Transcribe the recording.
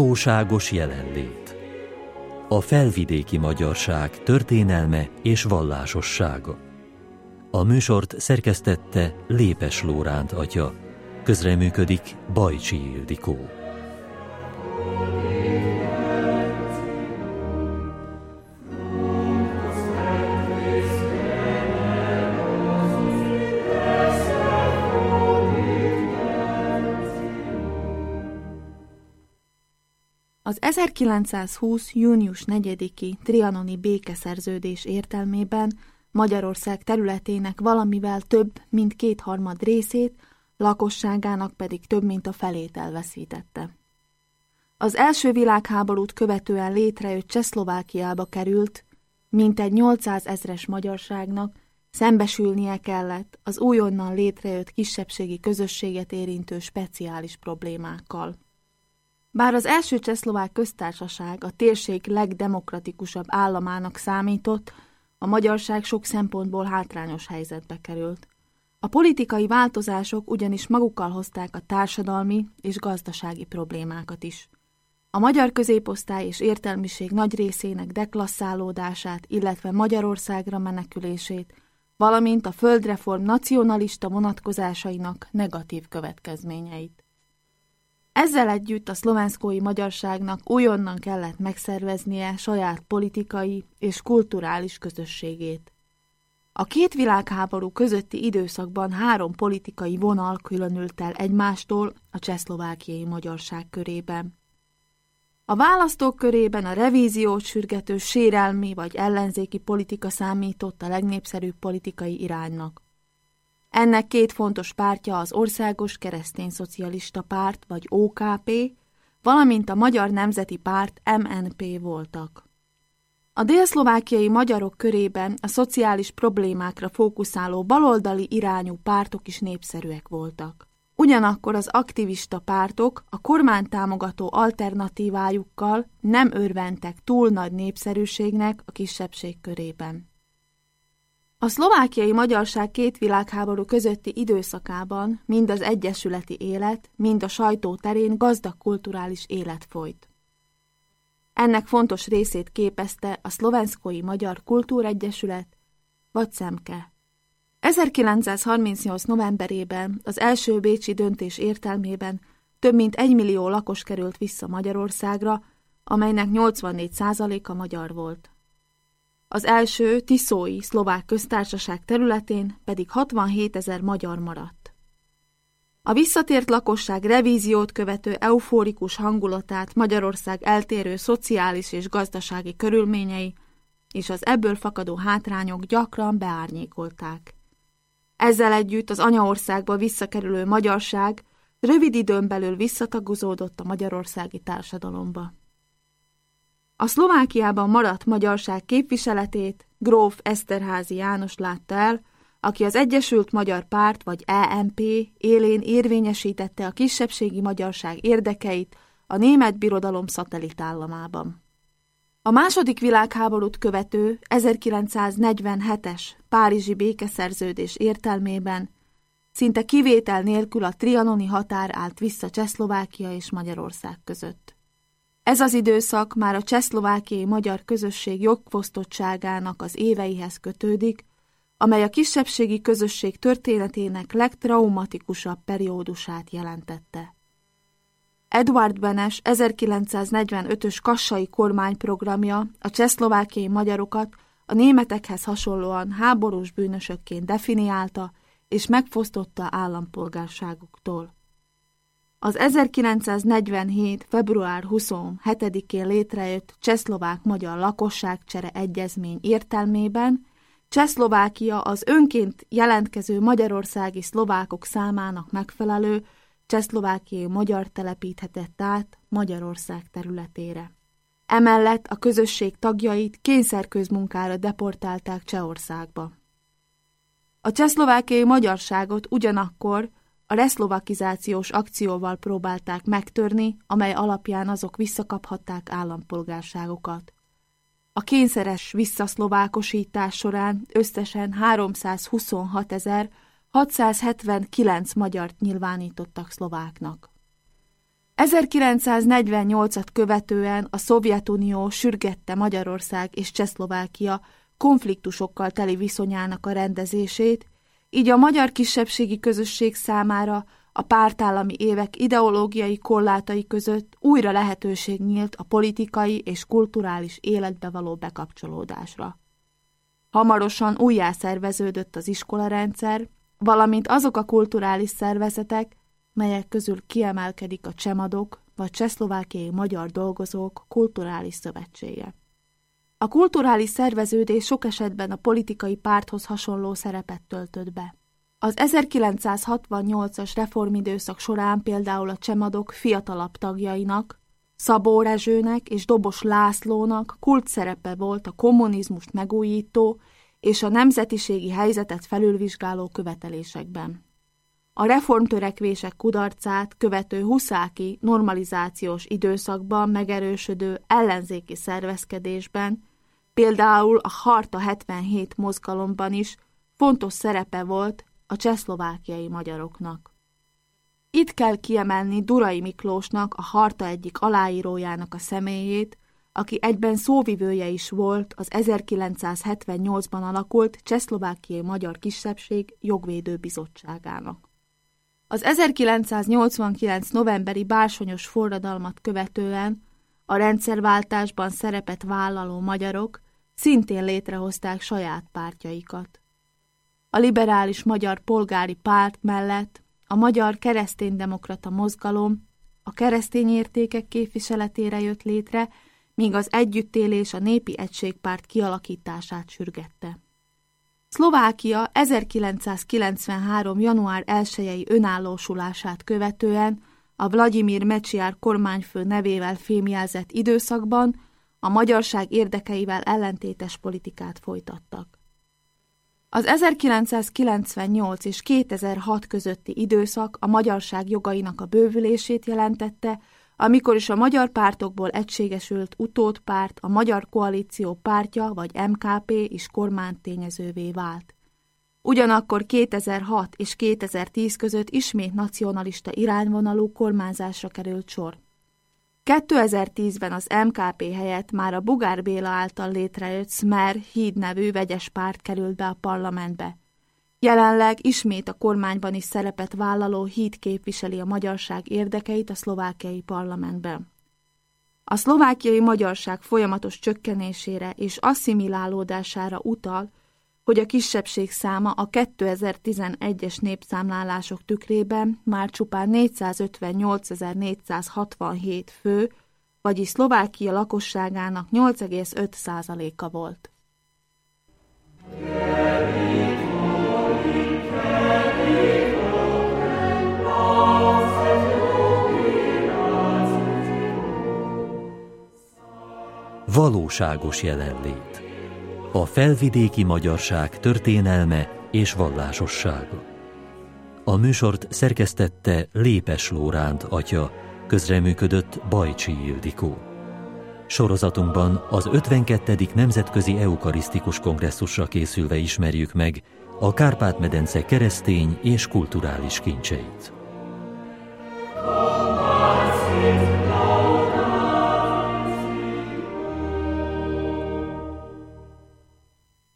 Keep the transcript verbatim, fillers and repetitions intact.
Valóságos jelenlét. A felvidéki magyarság történelme és vallásossága. A műsort szerkesztette Lépes Lóránt atya. Közreműködik Bajcsi Ildikó. Az ezerkilencszázhúsz. június negyediki trianoni békeszerződés értelmében Magyarország területének valamivel több, mint kétharmad részét, lakosságának pedig több, mint a felét elveszítette. Az első világháborút követően létrejött Csehszlovákiába került, mintegy nyolcszázezres magyarságnak szembesülnie kellett az újonnan létrejött kisebbségi közösséget érintő speciális problémákkal. Bár az első csehszlovák köztársaság a térség legdemokratikusabb államának számított, a magyarság sok szempontból hátrányos helyzetbe került. A politikai változások ugyanis magukkal hozták a társadalmi és gazdasági problémákat is. A magyar középosztály és értelmiség nagy részének deklasszálódását, illetve Magyarországra menekülését, valamint a földreform nacionalista vonatkozásainak negatív következményeit. Ezzel együtt a szlovenszkói magyarságnak újonnan kellett megszerveznie saját politikai és kulturális közösségét. A két világháború közötti időszakban három politikai vonal különült el egymástól a csehszlovákiai magyarság körében. A választók körében a revíziót sürgető sérelmi vagy ellenzéki politika számított a legnépszerűbb politikai iránynak. Ennek két fontos pártja az Országos Keresztényszocialista Párt, vagy o ká pé, valamint a Magyar Nemzeti Párt, em en pé voltak. A délszlovákiai magyarok körében a szociális problémákra fókuszáló baloldali irányú pártok is népszerűek voltak. Ugyanakkor az aktivista pártok a kormányt támogató alternatívájukkal nem örventek túl nagy népszerűségnek a kisebbség körében. A szlovákiai magyarság két világháború közötti időszakában mind az egyesületi élet, mind a sajtó terén gazdag kulturális élet folyt. Ennek fontos részét képezte a Szlovenszkói Magyar Kultúregyesület, vagy Szemke. ezerkilencszázharmincnyolc. novemberében az első bécsi döntés értelmében több mint egymillió lakos került vissza Magyarországra, amelynek nyolcvannégy százaléka magyar volt. Az első tiszói szlovák köztársaság területén pedig hatvanhétezer magyar maradt. A visszatért lakosság revíziót követő eufórikus hangulatát Magyarország eltérő szociális és gazdasági körülményei és az ebből fakadó hátrányok gyakran beárnyékolták. Ezzel együtt az anyaországba visszakerülő magyarság rövid időn belül visszatagozódott a magyarországi társadalomba. A Szlovákiában maradt magyarság képviseletét gróf Eszterházy János látta el, aki az Egyesült Magyar Párt vagy é em pé élén érvényesítette a kisebbségi magyarság érdekeit a Német Birodalom szatellitállamában. A második világháborút követő ezerkilencszáznegyvenhetes párizsi békeszerződés értelmében szinte kivétel nélkül a trianoni határ állt vissza Csehszlovákia és Magyarország között. Ez az időszak már a csehszlovákiai magyar közösség jogfosztottságának az éveihez kötődik, amely a kisebbségi közösség történetének legtraumatikusabb periódusát jelentette. Eduard Benes ezerkilencszáznegyvenötös kassai kormányprogramja a csehszlovákiai magyarokat a németekhez hasonlóan háborús bűnösökként definiálta és megfosztotta állampolgárságuktól. Az ezerkilencszáznegyvenhét. február huszonhetedikén létrejött csehszlovák-magyar lakosságcsere egyezmény értelmében Csehszlovákia az önként jelentkező magyarországi szlovákok számának megfelelő csehszlovákiai magyar telepíthetett át Magyarország területére. Emellett a közösség tagjait kényszerközmunkára deportálták Csehországba. A csehszlovákiai magyarságot ugyanakkor a reszlovakizációs akcióval próbálták megtörni, amely alapján azok visszakaphatták állampolgárságokat. A kényszeres visszaszlovákosítás során összesen háromszázhuszonhatezer-hatszázhetvenkilenc magyart nyilvánítottak szlováknak. ezerkilencszáznegyvennyolcat követően a Szovjetunió sürgette Magyarország és Csehszlovákia konfliktusokkal teli viszonyának a rendezését, így a magyar kisebbségi közösség számára a pártállami évek ideológiai korlátai között újra lehetőség nyílt a politikai és kulturális életbe való bekapcsolódásra. Hamarosan újjászerveződött az iskolarendszer, valamint azok a kulturális szervezetek, melyek közül kiemelkedik a Csemadok vagy Csehszlovákiai Magyar Dolgozók Kulturális Szövetsége. A kulturális szerveződés sok esetben a politikai párthoz hasonló szerepet töltött be. Az ezerkilencszázhatvannyolcas reformidőszak során például a Csemadok fiatalabb tagjainak, Szabó Rezsőnek és Dobos Lászlónak kult szerepe volt a kommunizmust megújító és a nemzetiségi helyzetet felülvizsgáló követelésekben. A reformtörekvések kudarcát követő huszáki normalizációs időszakban megerősödő ellenzéki szervezkedésben, például a Charta hetvenhét mozgalomban is fontos szerepe volt a csehszlovákiai magyaroknak. Itt kell kiemelni Durai Miklósnak, a Charta egyik aláírójának a személyét, aki egyben szóvivője is volt az ezerkilencszázhetvennyolcban alakult Csehszlovákiai Magyar Kisebbség Jogvédő Bizottságának. Az ezerkilencszáznyolcvankilenc novemberi bársonyos forradalmat követően a rendszerváltásban szerepet vállaló magyarok szintén létrehozták saját pártjaikat. A liberális magyar polgári párt mellett a Magyar Kereszténydemokrata Mozgalom a keresztény értékek képviseletére jött létre, míg az együttélés a Népi Egységpárt kialakítását sürgette. Szlovákia ezerkilencszázkilencvenhárom. január elsejei önállósulását követően a Vladimir Mečiar kormányfő nevével fémjelzett időszakban a magyarság érdekeivel ellentétes politikát folytattak. Az ezerkilencszázkilencvennyolc és kétezer-hat közötti időszak a magyarság jogainak a bővülését jelentette, amikor is a magyar pártokból egységesült utódpárt, a Magyar Koalíció pártja vagy em ká pé is kormánytényezővé vált. Ugyanakkor kétezer-hat és kétezer-tíz között ismét nacionalista irányvonalú kormányzásra került sor. kétezer-tízben az em ká pé helyett már a Bugár Béla által létrejött Smer Híd nevű vegyes párt került be a parlamentbe. Jelenleg ismét a kormányban is szerepet vállaló Híd képviseli a magyarság érdekeit a szlovákiai parlamentben. A szlovákiai magyarság folyamatos csökkenésére és asszimilálódására utal, hogy a kisebbség száma a kétezer-tizenegyes népszámlálások tükrében már csupán négyszázötvennyolcezer-négyszázhatvanhét fő, vagyis Szlovákia lakosságának nyolc egész öt százaléka volt. Valóságos jelenlét. A felvidéki magyarság történelme és vallásossága. A műsort szerkesztette Lépes Lóránt atya, közreműködött Bajcsi Ildikó. Sorozatunkban az ötvenkettedik Nemzetközi Eukarisztikus Kongresszusra készülve ismerjük meg a Kárpát-medence keresztény és kulturális kincseit.